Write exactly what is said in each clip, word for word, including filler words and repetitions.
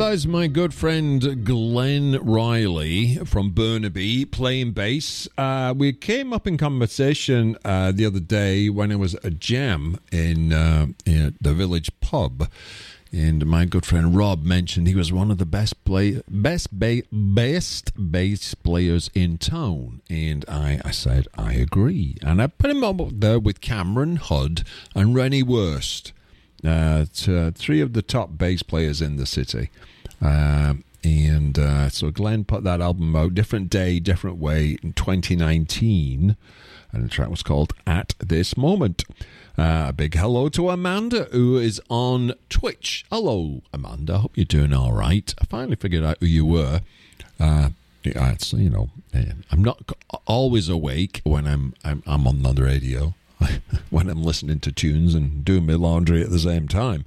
was my good friend Glenn Riley from Burnaby playing bass. Uh, we came up in conversation uh, the other day when it was a jam in, uh, in the village pub. And my good friend Rob mentioned he was one of the best play, best ba- best bass players in town. And I, I said, I agree. And I put him up there with Cameron Hudd and Rennie Wurst. Uh, to three of the top bass players in the city. Uh, and uh, so Glenn put that album out, Different Day, Different Way, in twenty nineteen. And the track was called At This Moment. Uh, a big hello to Amanda, who is on Twitch. Hello, Amanda. Hope you're doing all right. I finally figured out who you were. Uh, yeah, it's, you know, I'm not always awake when I'm I'm, I'm on the radio. When I'm listening to tunes and doing my laundry at the same time.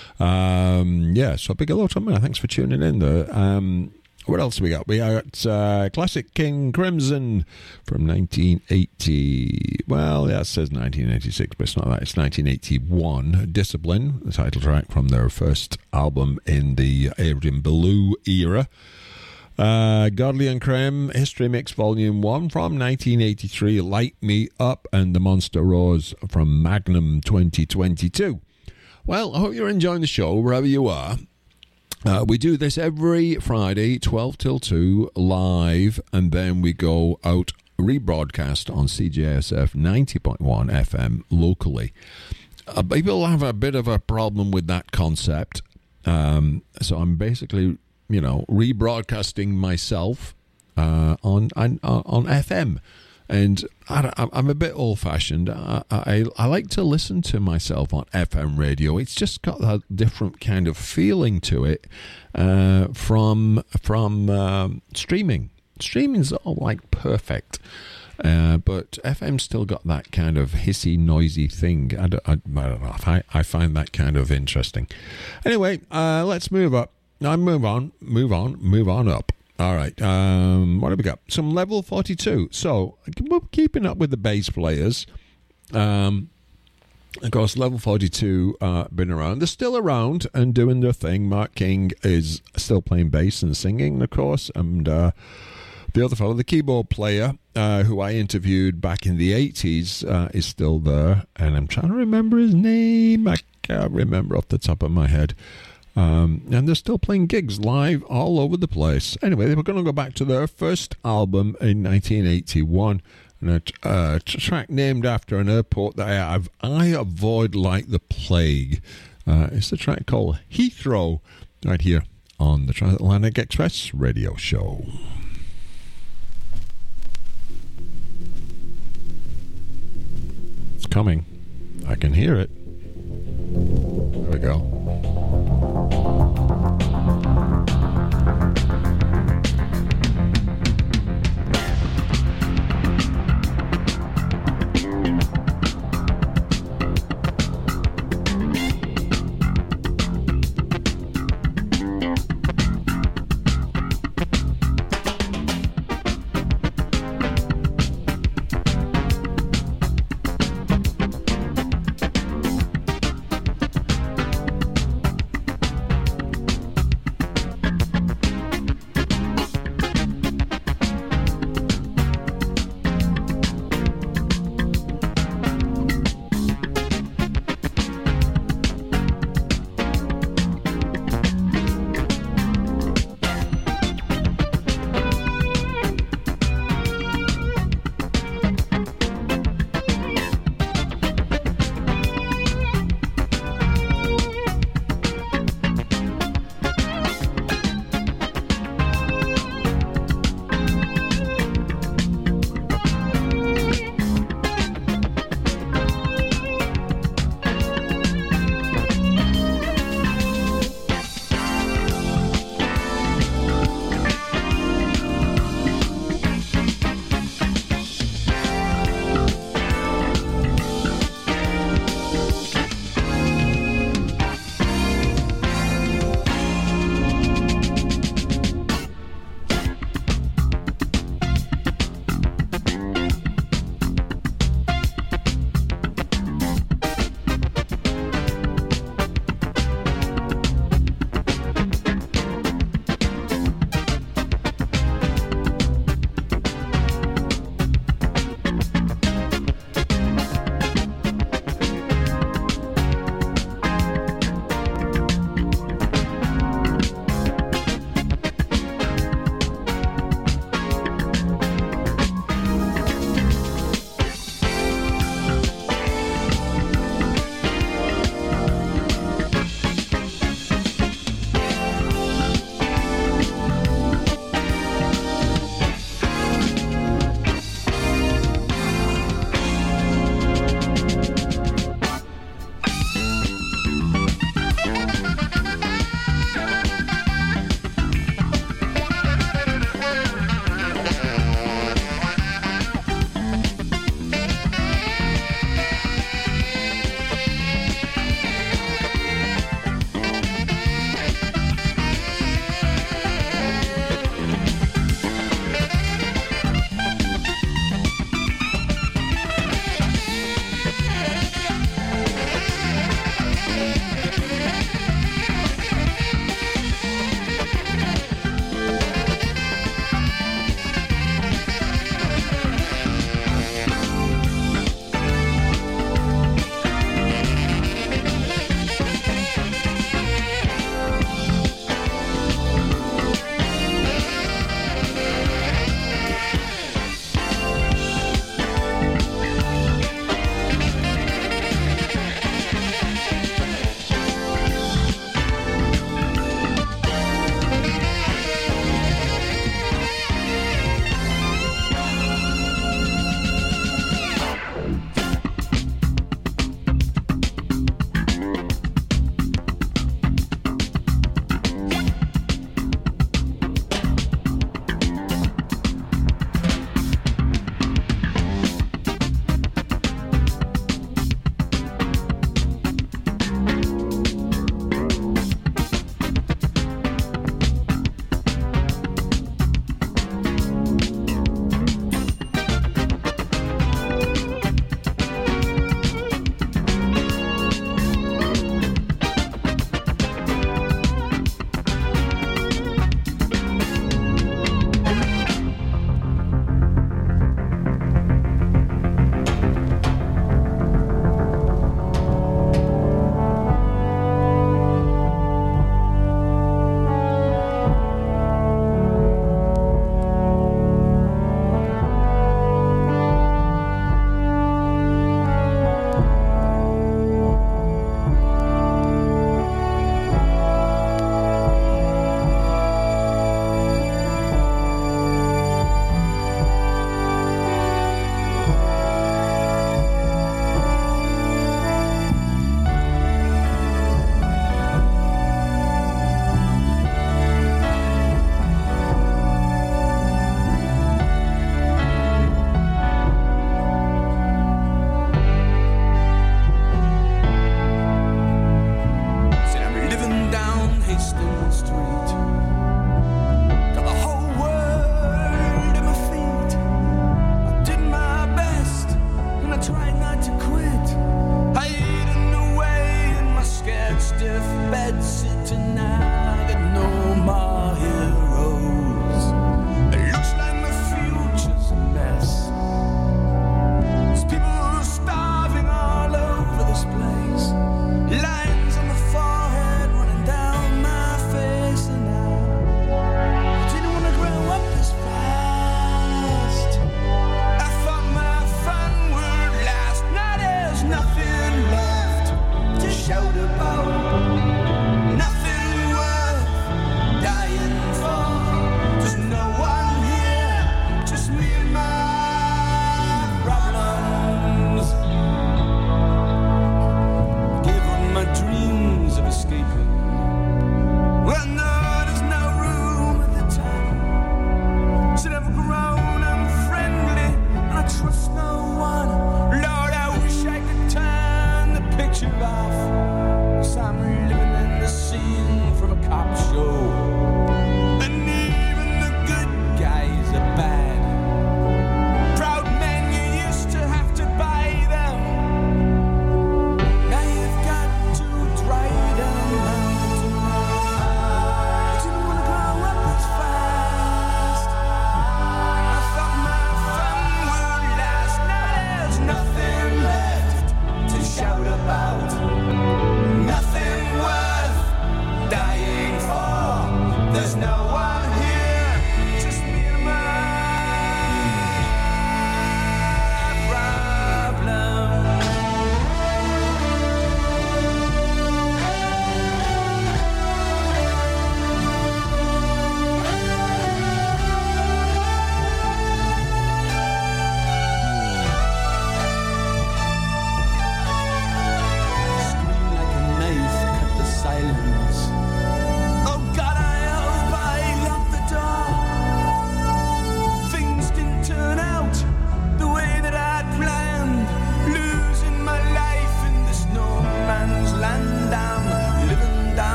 Um, yeah, so a big hello to me. Thanks for tuning in there. Um, what else we got? We got uh, Classic King Crimson from nineteen eighty. Well, yeah, it says nineteen eighty-six, but it's not that. It's nineteen eighty-one. Discipline, the title track from their first album in the Adrian Belew era. Uh, Godley and Creme, History Mix Volume one from nineteen eighty-three, Light Me Up, and The Monster Roars from Magnum twenty twenty-two. Well, I hope you're enjoying the show, wherever you are. Uh, we do this every Friday, twelve till two, live, and then we go out rebroadcast on C J S F ninety point one F M locally. Uh, people have a bit of a problem with that concept, um, so I'm basically... you know, rebroadcasting myself uh, on, on on F M, and I, I'm a bit old-fashioned. I, I I like to listen to myself on F M radio. It's just got that different kind of feeling to it uh, from from um, streaming. Streaming's all like perfect, uh, but F M's still got that kind of hissy, noisy thing. I don't, I, I don't know. I I find that kind of interesting. Anyway, uh, let's move up. Now move on, move on, move on up. All right, um, what have we got? Some Level forty-two. So, we're keeping up with the bass players. Um, of course, Level forty-two uh, been around. They're still around and doing their thing. Mark King is still playing bass and singing, of course. And uh, the other fellow, the keyboard player, uh, who I interviewed back in the eighties, uh, is still there. And I'm trying to remember his name. I can't remember off the top of my head. Um, and they're still playing gigs live all over the place. Anyway, they were going to go back to their first album in nineteen eighty-one, and a uh, track named after an airport that I have I avoid like the plague. Uh, it's the track called Heathrow, right here on the Transatlantic Express radio show. It's coming. I can hear it. There we go.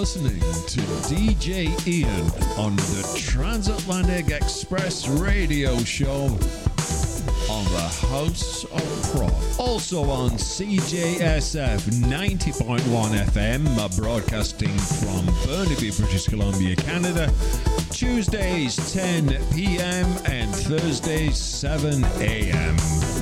listening to D J Ian on the Transatlantic Express radio show on the House of Prog. Also on C J S F ninety point one F M, broadcasting from Burnaby, British Columbia, Canada. Tuesdays ten p.m. and Thursdays seven a.m.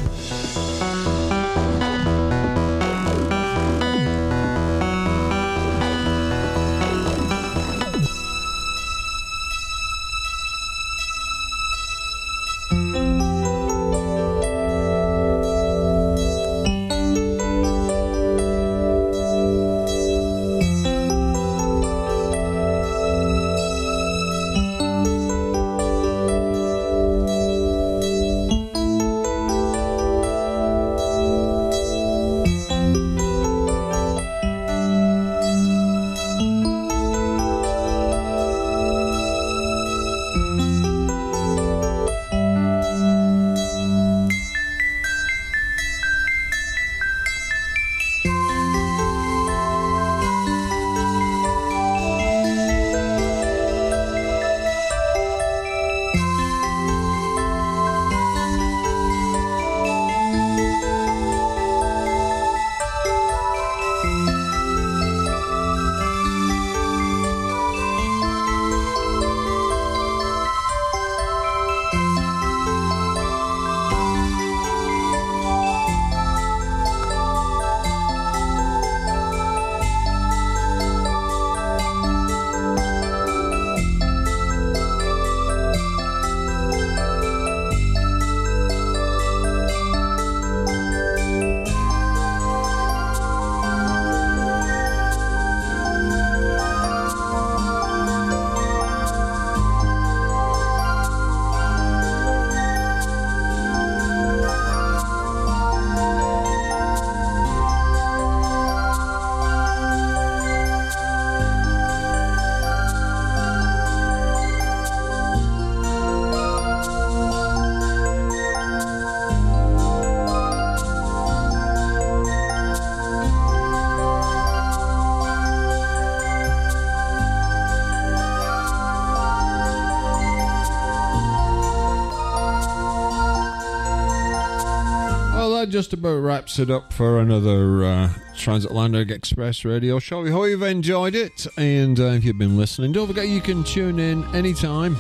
Just about wraps it up for another uh, Transatlantic Express radio show. We hope you've enjoyed it, and uh, if you've been listening, don't forget you can tune in anytime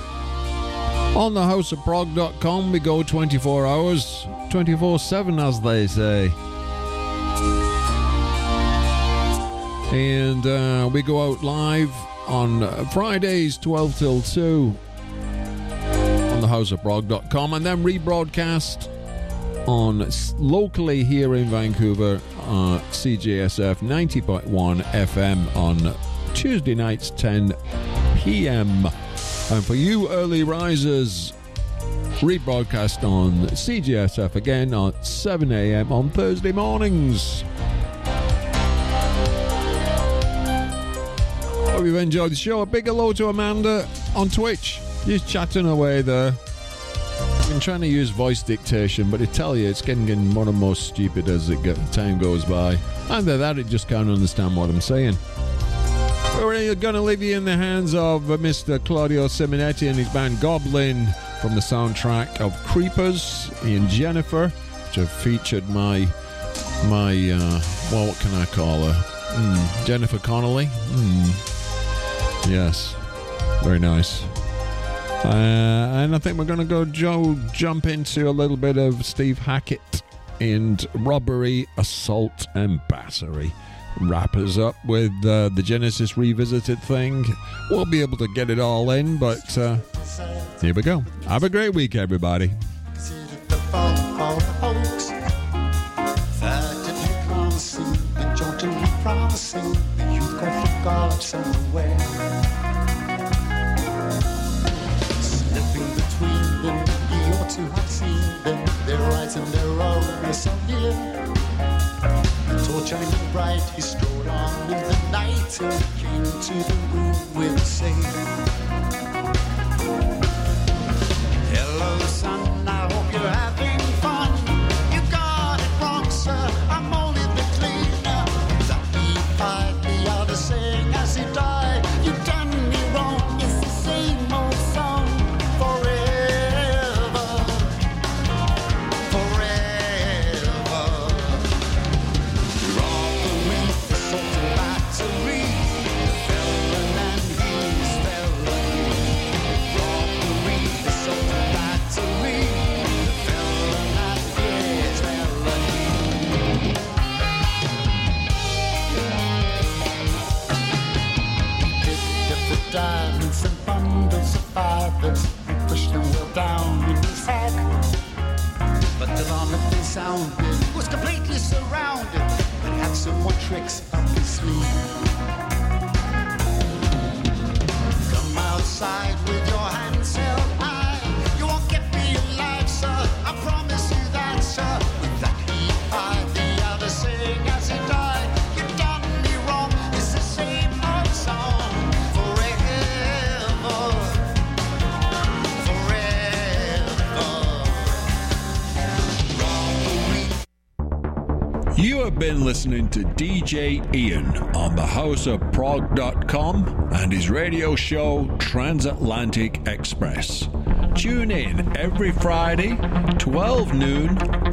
on the house of prog dot com. We go twenty-four hours, twenty-four seven, as they say, and uh, we go out live on uh, Fridays twelve till two on the house of prog dot com, and then rebroadcast on locally here in Vancouver, uh, C J S F ninety point one F M on Tuesday nights ten p.m. And for you early risers, rebroadcast on C J S F again at seven a.m. on Thursday mornings. Hope you've enjoyed the show. A big hello to Amanda on Twitch. She's chatting away there. I've been trying to use voice dictation, but I tell you, it's getting more and more stupid as it get, time goes by. Either that, it just can't understand what I'm saying. We're going to leave you in the hands of uh, Mister Claudio Simonetti and his band Goblin from the soundtrack of Creepers and Jennifer, which have featured my, my uh, well, what can I call her? Mm, Jennifer Connelly? Mm. Yes, very nice. Uh, and I think we're going to go Joe, jump into a little bit of Steve Hackett and Robbery, Assault and Battery. Wrap us up with uh, the Genesis Revisited thing. We'll be able to get it all in, but uh, here we go. Have a great week, everybody. To have seen them, their eyes and their own are so near. The torch shining bright, he strode on in the night till he came to the room with a say, hello son, I hope you're having fun. You got it wrong sir, I'm only the cleaner. That be five, the other saying as he died. sounded, was completely surrounded, but had some more tricks up his sleeve. Come outside with your hands held high. You won't get me alive, sir. I promise you that, sir. With that he high, the other saying as he died, you done me wrong. It's the same old song forever, forever. You have been listening to D J Ian on the house of prog dot com and his radio show Transatlantic Express. Tune in every Friday, twelve noon